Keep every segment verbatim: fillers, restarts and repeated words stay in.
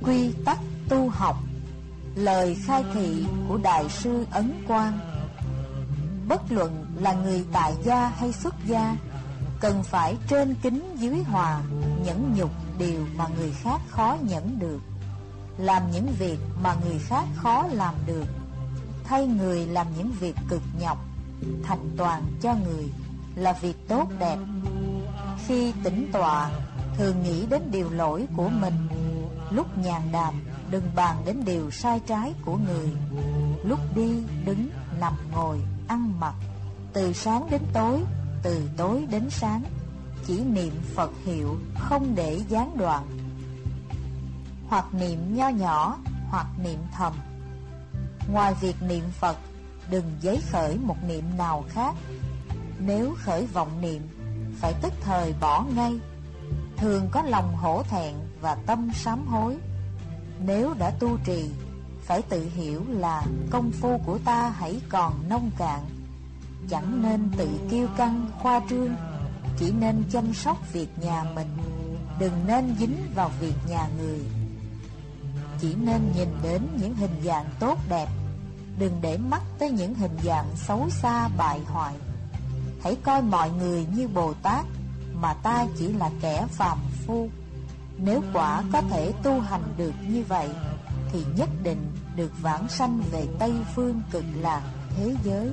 quy tắc tu học, lời khai thị của Đại sư Ấn Quang. Bất luận là người tại gia hay xuất gia, cần phải trên kính dưới hòa, nhẫn nhục điều mà người khác khó nhẫn được, làm những việc mà người khác khó làm được, thay người làm những việc cực nhọc, thành toàn cho người là việc tốt đẹp. Khi tĩnh tọa, thường nghĩ đến điều lỗi của mình. Lúc nhàn đàm, đừng bàn đến điều sai trái của người. Lúc đi, đứng, nằm, ngồi, ăn mặc, từ sáng đến tối, từ tối đến sáng, chỉ niệm Phật hiệu, không để gián đoạn. Hoặc niệm nho nhỏ, hoặc niệm thầm. Ngoài việc niệm Phật, đừng giấy khởi một niệm nào khác. Nếu khởi vọng niệm, phải tức thời bỏ ngay. Thường có lòng hổ thẹn và tâm sám hối. Nếu đã tu trì, phải tự hiểu là công phu của ta hãy còn nông cạn. Chẳng nên tự kiêu căng khoa trương, chỉ nên chăm sóc việc nhà mình, đừng nên dính vào việc nhà người. Chỉ nên nhìn đến những hình dạng tốt đẹp, đừng để mắt tới những hình dạng xấu xa bại hoại. Hãy coi mọi người như Bồ Tát, mà ta chỉ là kẻ phàm phu. Nếu quả có thể tu hành được như vậy, thì nhất định được vãng sanh về Tây Phương Cực Lạc thế giới.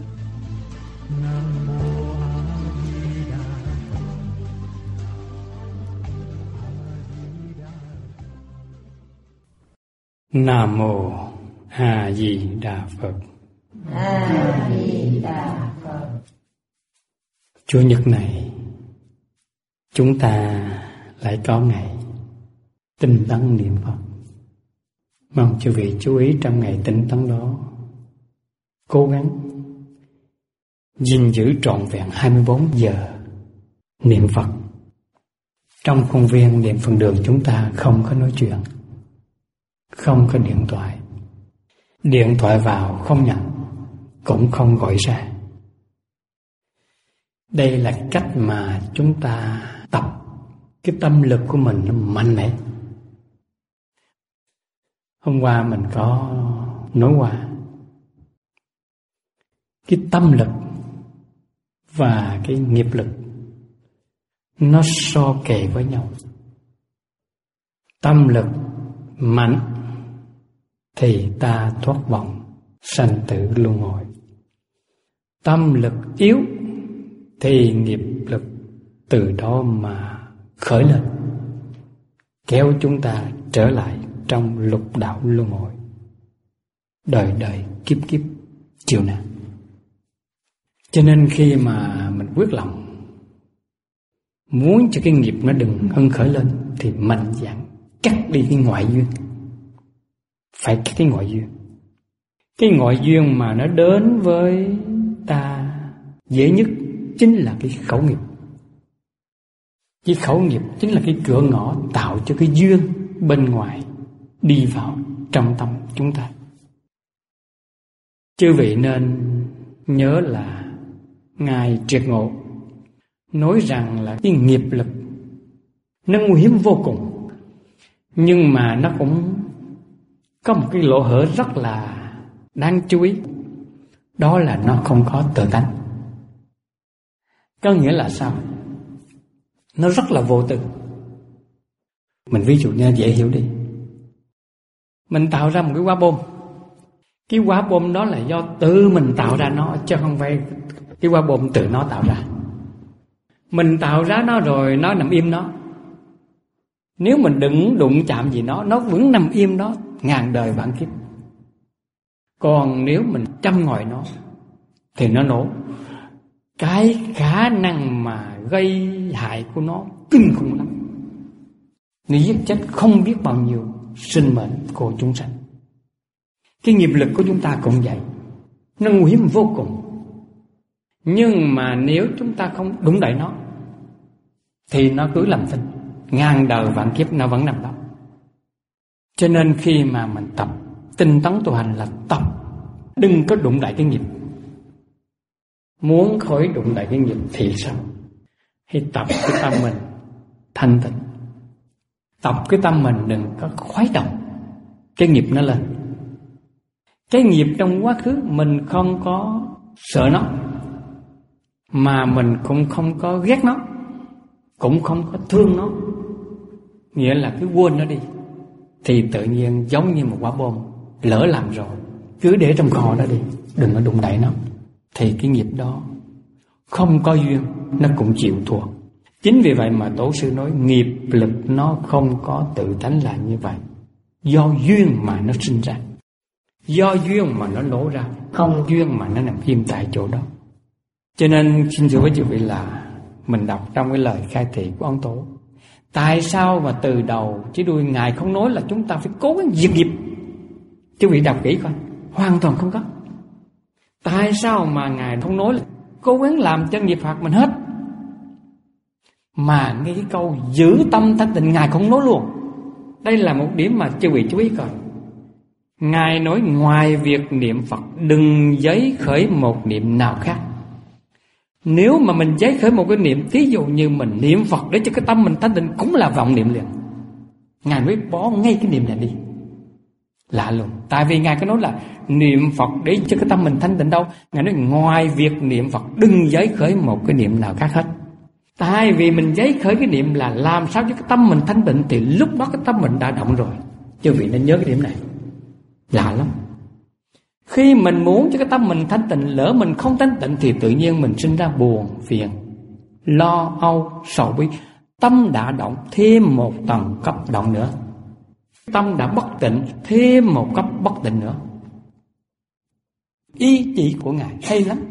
Nam mô A Di Đà Phật. A Di Đà Phật. Chủ nhật này chúng ta lại có ngày tinh tấn niệm Phật. Mong chư vị chú ý trong ngày tinh tấn đó, cố gắng gìn giữ trọn vẹn hai mươi bốn giờ niệm Phật. Trong khuôn viên niệm Phật đường chúng ta không có nói chuyện, không có điện thoại. Điện thoại vào không nhận, cũng không gọi ra. Đây là cách mà chúng ta tập cái tâm lực của mình nó mạnh mẽ. Hôm qua mình có nói qua cái tâm lực và cái nghiệp lực nó so kè với nhau. Tâm lực mạnh thì ta thoát vọng sanh tử luân hồi. Tâm lực yếu thì nghiệp lực từ đó mà khởi lên, kéo chúng ta trở lại trong lục đạo luân hồi, đời đời kiếp kiếp chịu nạn. Cho nên khi mà mình quyết lòng muốn cho cái nghiệp nó đừng hân khởi lên, thì mạnh dạn cắt đi cái ngoại duyên. Phải cắt cái ngoại duyên. Cái ngoại duyên mà nó đến với ta dễ nhất chính là cái khẩu nghiệp. Cái khẩu nghiệp chính là cái cửa ngõ tạo cho cái duyên bên ngoài đi vào trong tâm chúng ta. Chư vị nên nhớ là Ngài Triệt Ngộ nói rằng là cái nghiệp lực nó nguy hiểm vô cùng, nhưng mà nó cũng có một cái lỗ hở rất là đáng chú ý. Đó là nó không có tự tánh. Có nghĩa là sao? Nó rất là vô tư. Mình ví dụ như dễ hiểu đi. Mình tạo ra một cái quả bom. Cái quả bom đó là do tự mình tạo ra nó, chứ không phải cái quả bom tự nó tạo ra. Mình tạo ra nó rồi nó nằm im nó. Nếu mình đừng đụng chạm gì nó, nó vẫn nằm im đó ngàn đời vạn kiếp. Còn nếu mình châm ngòi nó thì nó nổ. Cái khả năng mà gây hại của nó kinh khủng lắm. Nó giết chết không biết bao nhiêu sinh mệnh của chúng sanh. Cái nghiệp lực của chúng ta cũng vậy, nó nguy hiểm vô cùng. Nhưng mà nếu chúng ta không đụng đậy nó thì nó cứ làm thinh, ngàn đời vạn kiếp nó vẫn nằm đó. Cho nên khi mà mình tập tinh tấn tu hành là tập đừng có đụng đậy cái nghiệp. Muốn khỏi đụng đậy cái nghiệp thì sao? Hãy tập cái tâm mình thanh tịnh. Tập cái tâm mình đừng có khuấy động cái nghiệp nó lên. Cái nghiệp trong quá khứ mình không có sợ nó, mà mình cũng không có ghét nó, cũng không có thương nó, nghĩa là cứ quên nó đi, thì tự nhiên giống như một quả bom, lỡ làm rồi cứ để trong kho đó đi, đừng có đụng đậy nó, thì cái nghiệp đó không có duyên nó cũng chịu thua. Chính vì vậy mà tổ sư nói nghiệp lực nó không có tự tánh là như vậy, do duyên mà nó sinh ra, do duyên mà nó nổ ra, không duyên mà nó nằm im tại chỗ đó. Cho nên xin thưa với quý vị là mình đọc trong cái lời khai thị của ông Tổ, tại sao mà từ đầu chỉ đuôi Ngài không nói là chúng ta phải cố gắng diệt nghiệp? Quý vị đọc kỹ coi, hoàn toàn không có. Tại sao mà Ngài không nói là cố gắng làm cho nghiệp phạt mình hết, mà ngay cái câu giữ tâm thanh tịnh Ngài không nói luôn? Đây là một điểm mà quý vị chú ý coi. Ngài nói ngoài việc niệm Phật đừng giấy khởi một niệm nào khác. Nếu mà mình giấy khởi một cái niệm, thí dụ như mình niệm Phật để cho cái tâm mình thanh tịnh, cũng là vọng niệm liền. Ngài mới bỏ ngay cái niệm này đi. Lạ luôn. Tại vì Ngài có nói là niệm Phật để cho cái tâm mình thanh tịnh đâu. Ngài nói ngoài việc niệm Phật đừng giấy khởi một cái niệm nào khác hết. Tại vì mình giấy khởi cái niệm là làm sao cho cái tâm mình thanh tịnh, thì lúc đó cái tâm mình đã động rồi. Chứ vị nên nhớ cái điểm này. Lạ lắm. Khi mình muốn cho cái tâm mình thanh tịnh, lỡ mình không thanh tịnh thì tự nhiên mình sinh ra buồn, phiền, lo, âu, sầu bi. Tâm đã động thêm một tầng cấp động nữa. Tâm đã bất tịnh thêm một cấp bất tịnh nữa. Ý chỉ của Ngài hay lắm.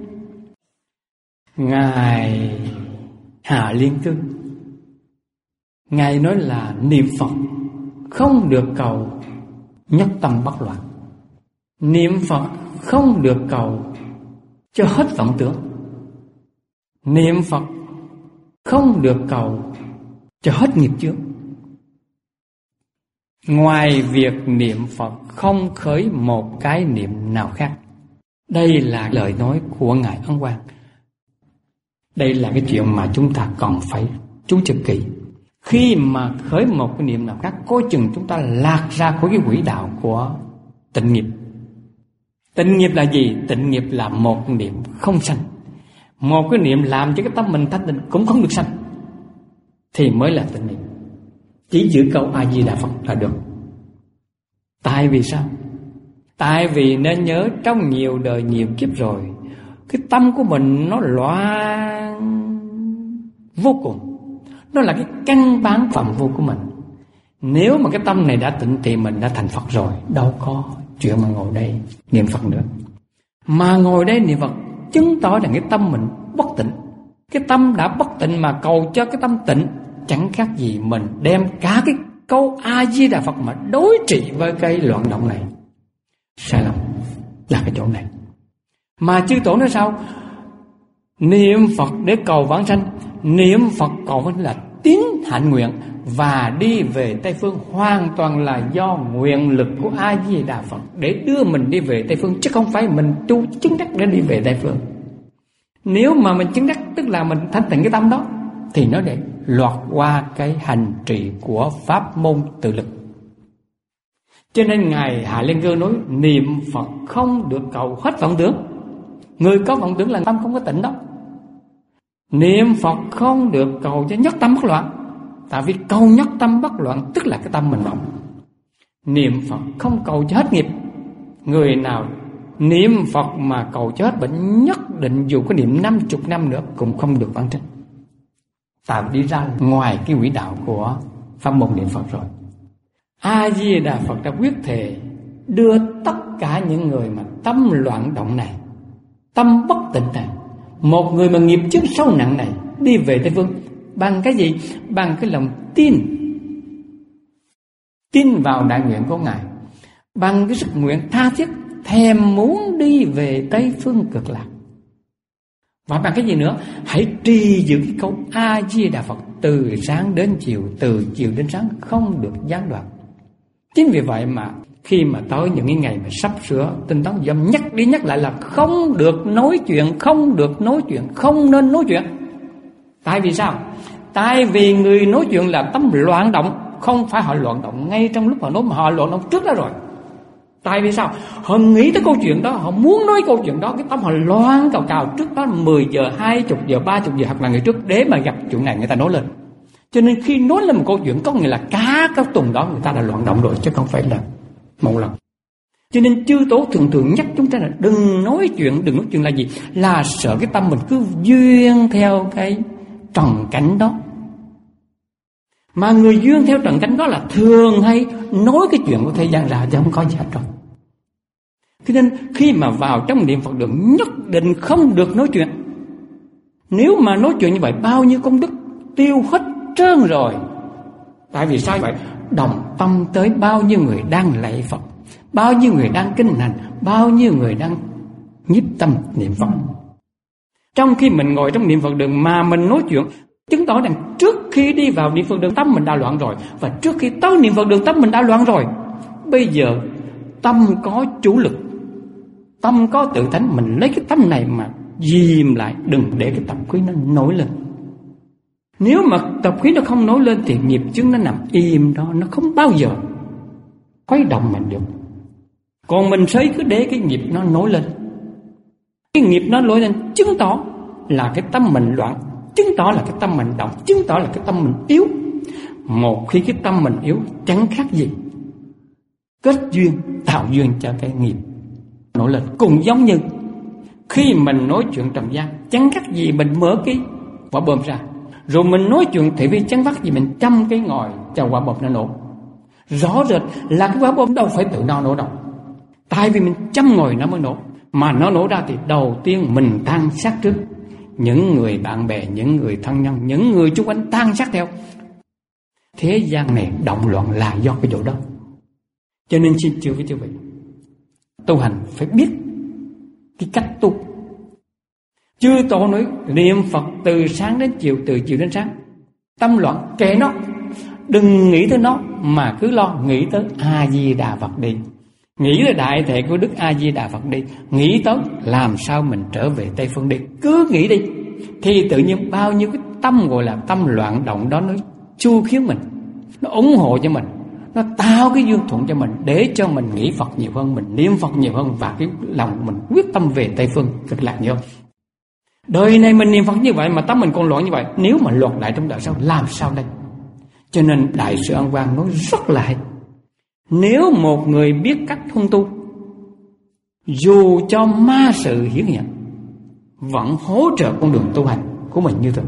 Ngài Hà Liên Cư, Ngài nói là niệm Phật không được cầu nhất tâm bất loạn. Niệm Phật không được cầu cho hết vọng tưởng. Niệm Phật không được cầu cho hết nghiệp chướng. Ngoài việc niệm Phật không khởi một cái niệm nào khác. Đây là lời nói của Ngài Ấn Quang. Đây là cái chuyện mà chúng ta còn phải chú trực kỹ. Khi mà khởi một cái niệm nào khác, coi chừng chúng ta lạc ra khỏi cái quỹ đạo của tịnh nghiệp. Tịnh nghiệp là gì? Tịnh nghiệp là một niệm không sanh. Một cái niệm làm cho cái tâm mình thanh tịnh cũng không được sanh, thì mới là tịnh nghiệp. Chỉ giữ câu A-di-đà Phật là được. Tại vì sao? Tại vì nên nhớ trong nhiều đời nhiều kiếp rồi, cái tâm của mình nó loạn vô cùng. Nó là cái căn bản phạm vô của mình. Nếu mà cái tâm này đã tịnh thì mình đã thành Phật rồi, đâu có chuyện mà ngồi đây niệm Phật nữa. Mà ngồi đây niệm Phật chứng tỏ là cái tâm mình bất tịnh. Cái tâm đã bất tịnh mà cầu cho cái tâm tịnh, chẳng khác gì mình đem cả cái câu A-di-đà Phật mà đối trị với cái loạn động này. Sai lầm là cái chỗ này. Mà chư tổ nói sao? Niệm Phật để cầu vãng sanh. Niệm Phật cầu vãng là tín hạnh nguyện, và đi về Tây Phương hoàn toàn là do nguyện lực của A-di-đà Phật để đưa mình đi về Tây Phương, chứ không phải mình tu chứng đắc để đi về Tây Phương. Nếu mà mình chứng đắc tức là mình thanh tịnh cái tâm đó, thì nó để lọt qua cái hành trì của pháp môn tự lực. Cho nên Ngài Hạ Liên Cơ nói niệm Phật không được cầu hết vọng tưởng. Người có vọng tưởng là tâm không có tịnh đó. Niệm Phật không được cầu cho nhất tâm bất loạn. Tại vì cầu nhất tâm bất loạn tức là cái tâm mình động. Niệm Phật không cầu cho hết nghiệp. Người nào niệm Phật mà cầu cho hết bệnh, nhất định dù có niệm năm chục năm nữa cũng không được vãng sanh. Tại đi ra ngoài cái quỹ đạo của pháp môn niệm Phật rồi. A-di-đà Phật đã quyết thề đưa tất cả những người mà tâm loạn động này, tâm bất tịnh này, một người mà nghiệp chướng sâu nặng này, đi về Tây Phương. Bằng cái gì? Bằng cái lòng tin. Tin vào đại nguyện của Ngài. Bằng cái sức nguyện tha thiết thèm muốn đi về Tây Phương cực lạc. Và bằng cái gì nữa? Hãy trì giữ cái câu A-di-đà Phật từ sáng đến chiều, từ chiều đến sáng, không được gián đoạn. Chính vì vậy mà khi mà tới những cái ngày mà sắp sửa tinh tấn dâm, nhắc đi nhắc lại là không được nói chuyện, không được nói chuyện, không nên nói chuyện. Tại vì sao? Tại vì người nói chuyện là tâm loạn động. Không phải họ loạn động ngay trong lúc họ nói, mà họ loạn động trước đó rồi. Tại vì sao? Họ nghĩ tới câu chuyện đó, họ muốn nói câu chuyện đó, cái tâm họ loan cào cào trước đó mười giờ, hai mươi giờ, ba mươi giờ hoặc là ngày trước để mà gặp chuyện này người ta nói lên. Cho nên khi nói lên một câu chuyện có nghĩa là cả các tuần đó người ta đã loạn động rồi, chứ không phải là một lần. Cho nên chư tổ thường thường nhắc chúng ta là đừng nói chuyện, đừng nói chuyện là gì? Là sợ cái tâm mình cứ duyên theo cái trần cảnh đó. Mà người duyên theo trần cảnh đó là thường hay nói cái chuyện của thế gian ra chứ không có gì hết rồi. Cho nên khi mà vào trong niệm Phật đường nhất định không được nói chuyện. Nếu mà nói chuyện như vậy bao nhiêu công đức tiêu hết trơn rồi. Tại vì sao vậy? Đồng tâm tới bao nhiêu người đang lạy Phật, bao nhiêu người đang kinh hành, bao nhiêu người đang nhiếp tâm niệm Phật. Trong khi mình ngồi trong niệm Phật đường mà mình nói chuyện, chứng tỏ rằng trước khi đi vào niệm Phật đường tâm mình đã loạn rồi, và trước khi tới niệm Phật đường tâm mình đã loạn rồi. Bây giờ tâm có chủ lực, tâm có tự tánh, mình lấy cái tâm này mà dìm lại, đừng để cái tập khí nó nổi lên. Nếu mà tập khí nó không nổi lên thì nghiệp chướng nó nằm im đó, nó không bao giờ khuấy động mình được. Còn mình sấy cứ để cái nghiệp nó nổi lên, cái nghiệp nó nổi lên chứng tỏ là cái tâm mình loạn, chứng tỏ là cái tâm mình động, chứng tỏ là cái tâm mình yếu. Một khi cái tâm mình yếu chẳng khác gì kết duyên, tạo duyên cho cái nghiệp nổi lên. Cũng giống như khi mình nói chuyện trần gian, chẳng khác gì mình mở cái quả bom ra, rồi mình nói chuyện thị phi, chẳng khác gì mình châm cái ngòi cho quả bom nó nổ. Rõ rệt là cái quả bom đâu phải tự nó nổ đâu, tại vì mình châm ngòi nó mới nổ. Mà nó nổ ra thì đầu tiên mình tan xác trước, những người bạn bè, những người thân nhân, những người xung quanh tan xác theo. Thế gian này động loạn là do cái chỗ đó. Cho nên xin chư với chư vị, tu hành phải biết cái cách tu. Chư tổ nói niệm Phật từ sáng đến chiều, từ chiều đến sáng. Tâm loạn kệ nó, đừng nghĩ tới nó mà cứ lo nghĩ tới A-di-đà Phật đi, nghĩ tới đại thể của Đức A-di-đà Phật đi, nghĩ tới làm sao mình trở về Tây Phương đi. Cứ nghĩ đi thì tự nhiên bao nhiêu cái tâm gọi là tâm loạn động đó nó chu khiến mình, nó ủng hộ cho mình, nó tạo cái duyên thuận cho mình để cho mình nghĩ Phật nhiều hơn, mình niệm Phật nhiều hơn, và cái lòng mình quyết tâm về Tây Phương cực lạc nhiều hơn. Đời này mình niệm Phật như vậy mà tâm mình còn loạn như vậy, nếu mà loạn lại trong đời sau làm sao đây? Cho nên Đại sư Ân Quang nói rất là hay. Nếu một người biết cách huân tu, dù cho ma sự hiển hiện, vẫn hỗ trợ con đường tu hành của mình như thường.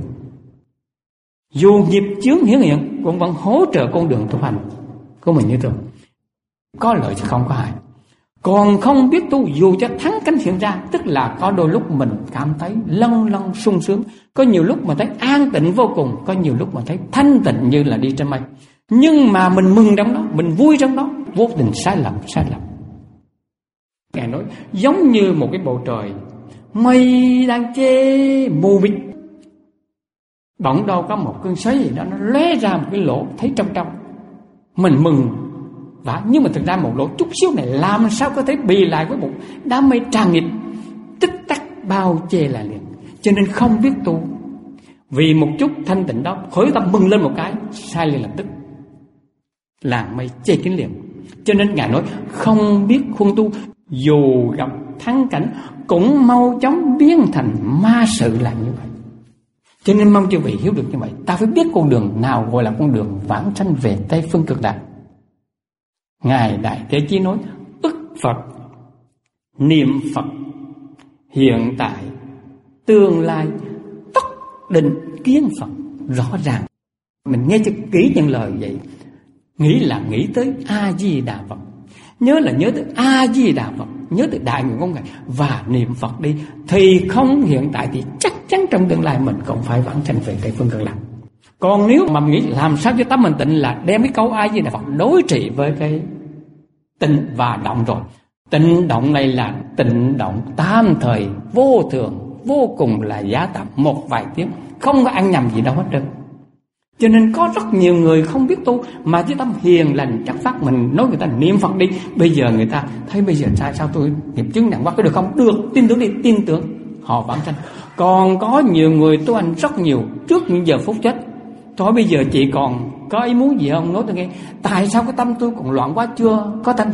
Dù nghiệp chướng hiển hiện, cũng vẫn hỗ trợ con đường tu hành của mình như thường. Có lợi chứ không có hại. Còn không biết tu, dù cho thắng cánh hiện ra, tức là có đôi lúc mình cảm thấy lâng lâng sung sướng, có nhiều lúc mà thấy an tịnh vô cùng, có nhiều lúc mà thấy thanh tịnh như là đi trên mây. Nhưng mà mình mừng trong đó, mình vui trong đó, vô tình sai lầm, sai lầm. Ngài nói giống như một cái bầu trời, mây đang che mù mịt, bỗng đâu có một cơn sấy gì đó nó lóe ra một cái lỗ thấy trong trong, mình mừng và nhưng mà thực ra một lỗ chút xíu này làm sao có thể bì lại với một đám mây tràn nghịch, tích tắc bao che lại liền. Cho nên không biết tu, vì một chút thanh tịnh đó khởi tâm mừng lên một cái, sai liền lập tức làng mây che kín liền. Cho nên Ngài nói không biết huân tu, dù gặp thắng cảnh cũng mau chóng biến thành ma sự là như vậy. Cho nên mong chư vị hiểu được như vậy. Ta phải biết con đường nào gọi là con đường vãng sanh về Tây Phương cực lạc. Ngài Đại Thế Chí nói ức Phật, niệm Phật, hiện tại, tương lai, tất định kiến Phật. Rõ ràng mình nghe cho kỹ những lời vậy. Nghĩ là nghĩ tới A-di-đà Phật, nhớ là nhớ tới A-di-đà Phật, nhớ tới đại nguyện của Ngài và niệm Phật đi, thì không hiện tại thì chắc chắn trong tương lai mình cũng phải vãng sanh về Tây Phương cực lạc. Còn nếu mà nghĩ làm sao cho tâm mình tịnh là đem cái câu A-di-đà Phật đối trị với cái tịnh và động rồi. Tịnh động này là tịnh động tam thời, vô thường, vô cùng là giá tạm, một vài tiếng, không có ăn nhầm gì đâu hết trơn. Cho nên có rất nhiều người không biết tu mà cái tâm hiền lành chắc phát, mình nói người ta niệm Phật đi, bây giờ người ta thấy bây giờ sao sao tôi nghiệp chứng nặng quá, có được không? Được, tin tưởng đi, tin tưởng họ vãng sanh. Còn có nhiều người tu hành rất nhiều trước những giờ phút chết, thôi bây giờ chị còn có ý muốn gì không, nói tôi nghe. Tại sao cái tâm tôi còn loạn quá, chưa có thanh tịnh?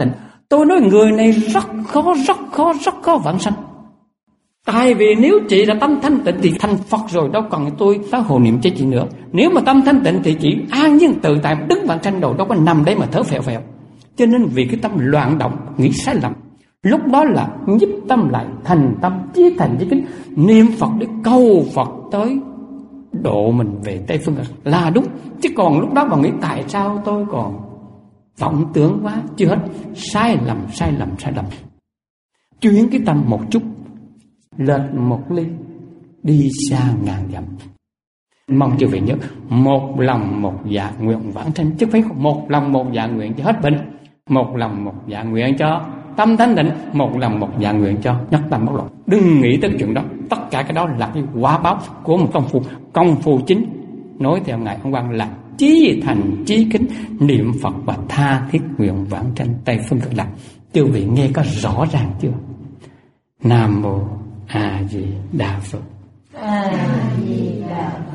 Tôi nói người này rất khó, rất khó, rất khó vãng sanh. Tại vì nếu chị là tâm thanh tịnh thì thành Phật rồi, đâu cần tôi tới hộ niệm cho chị nữa. Nếu mà tâm thanh tịnh thì chị an nhiên tự tại đứng vãng sanh rồi, đâu có nằm đấy mà thở phèo phèo. Cho nên vì cái tâm loạn động, nghĩ sai lầm, lúc đó là nhíp tâm lại, thành tâm, chí thành chí kính, niệm Phật để cầu Phật tới độ mình về Tây Phương là đúng. Chứ còn lúc đó còn nghĩ tại sao tôi còn vọng tưởng quá, chưa hết. Sai lầm, sai lầm, sai lầm. Chuyển cái tâm một chút, lệch một ly, đi xa ngàn dặm. Mong chư vị nhớ, một lòng một dạ nguyện vãng sanh, chứ phải một lòng một dạ nguyện cho hết bệnh, một lòng một dạ nguyện cho tâm thanh định, một lòng một dạ nguyện cho nhất tâm bất loạn. Đừng nghĩ tới chuyện đó. Tất cả cái đó là cái quả báo của một công phu. Công phu chính nói theo ngài Ấn Quang là chí thành chí kính, niệm Phật và tha thiết nguyện vãng sanh Tây Phương Cực Lạc. Chư vị nghe có rõ ràng chưa? Nam mô A Di Đà Phật. A Di Đà